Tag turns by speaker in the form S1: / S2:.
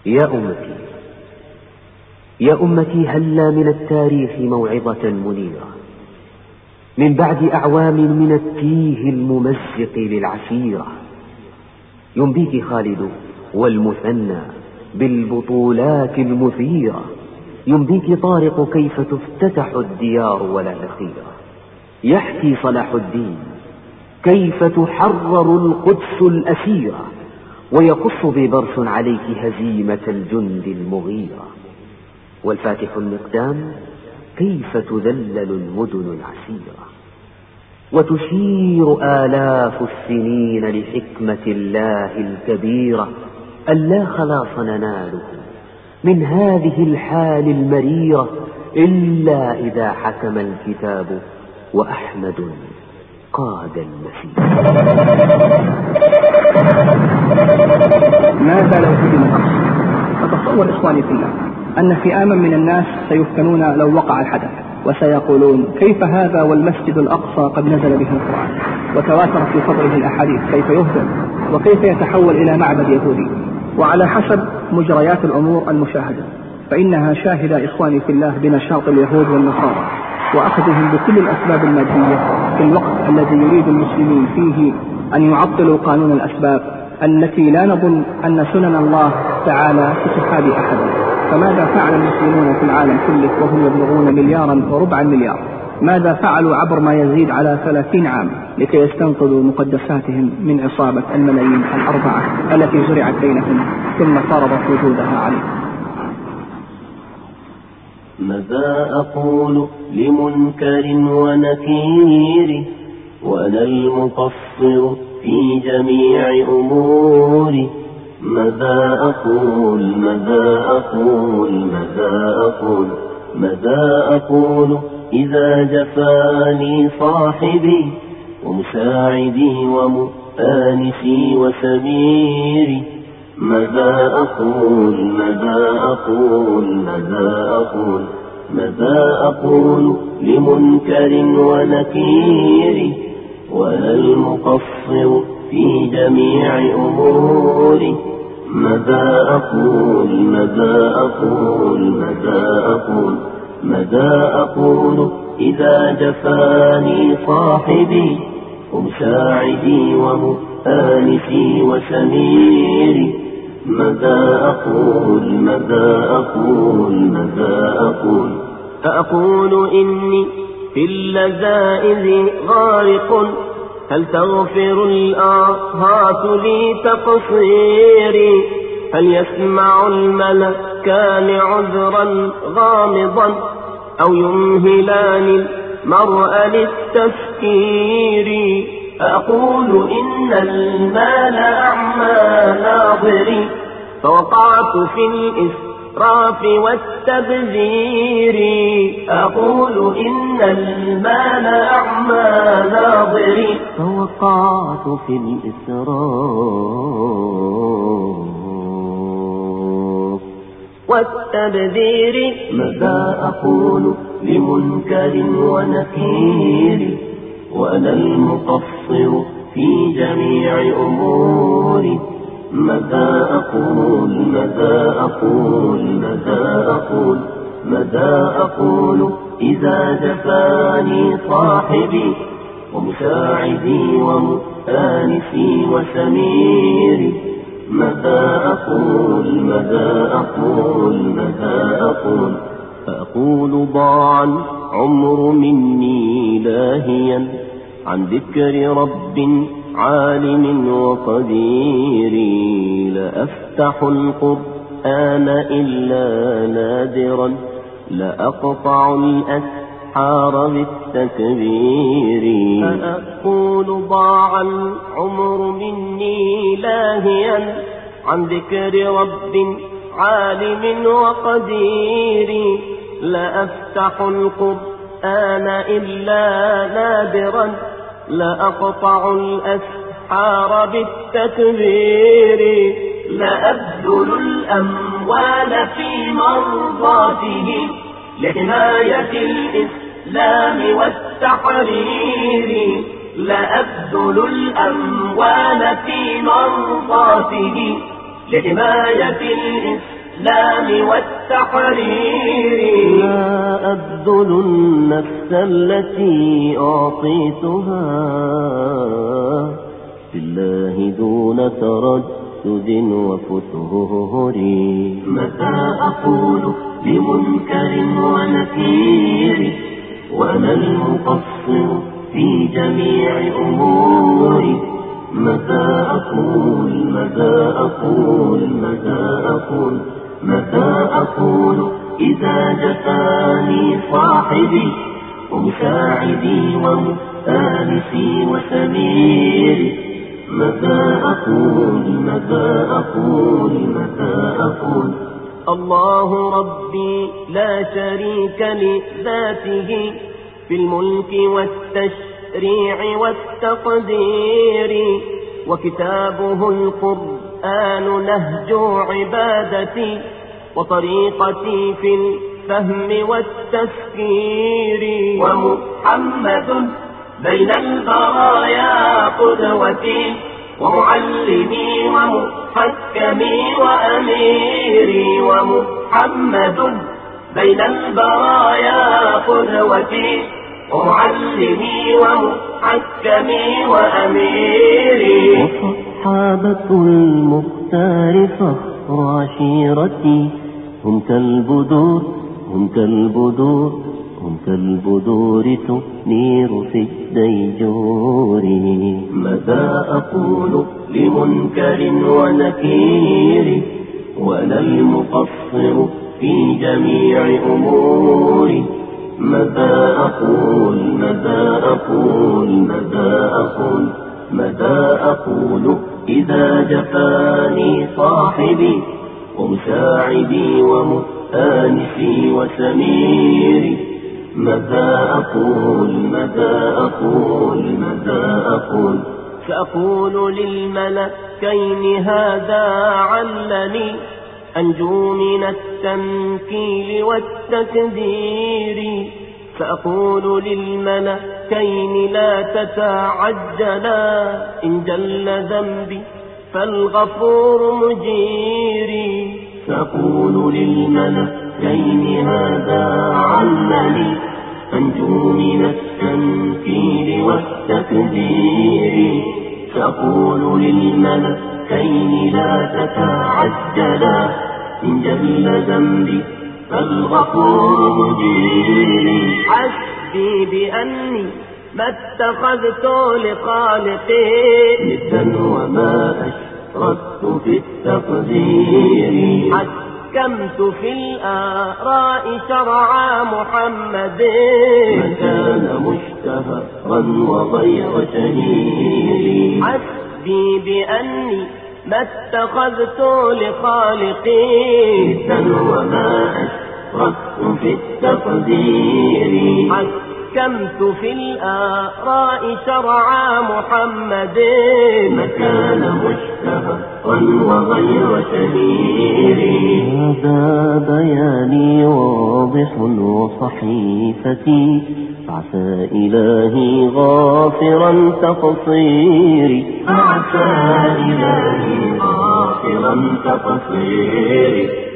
S1: يا أمتي هلا من التاريخ موعظة منيرة، من بعد أعوام من التيه الممزق للعسيرة. ينبيك خالد والمثنى بالبطولات المثيرة، ينبيك طارق كيف تفتتح الديار ولا تخيرة. يحكي صلاح الدين كيف تحرر القدس الأسيرة، ويقص ببرس عليك هزيمة الجند المغيرة. والفاتح المقدام كيف تذلل المدن العسيرة، وتشير آلاف السنين لحكمة الله الكبيرة، ألا خلاص نناله من هذه الحال المريرة إلا إذا حكم الكتاب وأحمد قاد المسير.
S2: ماذا لو هدم الأقصى؟ فتصور إخواني في الله أن فئاما من الناس سيفتنون لو وقع الحدث، وسيقولون كيف هذا والمسجد الأقصى قد نزل به القرآن وتواتر في فضله الأحاديث، كيف يهدم وكيف يتحول إلى معبد يهودي؟ وعلى حسب مجريات الأمور المشاهدة فإنها شاهدة إخواني في الله بنشاط اليهود والنصارى وأخذهم بكل الأسباب المادية في الوقت الذي يريد المسلمين فيه أن يعطلوا قانون الأسباب التي لا نظن أن سنن الله تعالى تتحابي أحد. فماذا فعل المسلمون في العالم كله وهم يبلغون 1.25 مليار؟ ماذا فعلوا عبر ما يزيد على 30 عام لكي يستنقذوا مقدساتهم من عصابة الملايين الأربعة التي زرعت بينهم ثم فرضت وجودها عليهم؟
S3: ماذا أقول لمنكر ونكير وأنا المقصر في جميع أموري؟ ماذا أقول إذا جفاني صاحبي ومساعدي ومؤانسي وسميري؟ ماذا أقول لمنكر ونكير وأنا المقصر في جميع أموري؟ ماذا أقول إذا جفاني صاحبي ومساعدي ومؤانسي وسميري؟ ماذا أقول أقول إني في اللذائذ غارق، هل تغفر الآهات لي تقصيري؟ هل يسمع الملكان عذرا غامضا أو يمهلان المرء للتفكير؟ أقول إن المال أعمى ناظري، فوقعت في الإسراف والتبذير. أقول إن المال أعمى ناظري،
S1: فوقعت في الإسراف
S3: والتبذير. ماذا أقول لمنكر ونكير وأنا المقصر في جميع أموري؟ ماذا أقول إذا جفاني صاحبي ومساعدي ومؤانسي وسميري؟ ماذا أقول فأقول ضاع العمر مني لاهيا عن ذكر رب عالم وقدير. لأفتح القرآن إلا نادرا، لأقطع الأسحار بالتكبير. فأقول ضاع العمر مني لاهيا عن ذكر رب عالم وقدير. لأفتح القرآن إلا نادرا، لأقطع الأسحار بالتكبير. لأبذل الأموال في مرضاته لحماية الإسلام والتحرير. لأبذل الأموال في مرضاته لحماية الإسلام الإسلام والتحرير. لا أبذل النفس التي أعطيتها بالله دون تردد وفتور. متى أقول لمنكر ونكير وأنا المقصر في جميع أموري؟ متى أقول إذا جفاني صاحبي ومساعدي ومؤانسي وسميري؟ متى أقول الله ربي لا شريك لذاته في الملك والتشريع والتقدير، وكتابه القرآن نهج عبادتي وطريقتي في الفهم والتفكير. ومحمد بين البرايا قدوتي ومعلمي ومحكمي وأميري. ومحمد بين البرايا قدوتي ومعلمي ومحكمي وأميري. وصحابة المختار فخر عشيرتي هم كالبدور تنير في الديجور. متى أقول لمنكر ونكير وأنا المقصر في جميع أموري؟ متى أقول إذا جفاني صاحبي ومساعدي ومؤانسي وسميري؟ متى أقول سأقول للملكين هذا علني أنجو من التنكيل والتكدير. سأقول للملكين لا تتعجلا إن جل ذنبي فالغفور مجيري. سأقول للملكين هذا علني أنجو من التنكيل والتكدير. سأقول للملكين لا تتعجلا إن جل ذنبي فالغفور مجيري. حسبي بأني ما اتخذت لخالقي ندا وما أشركت في التقدير. حكمت في الآراء شرع محمد من كان مشتهرا وغير شهير. حسبي بأني ما اتخذت لخالقي ندا وما أشركت في التقدير. حكمت في الآراء شرع محمد مكان مشتهرا وغير شهير. هذا بياني واضح وصحيفتي عسى إلهي غافرا تقصيري.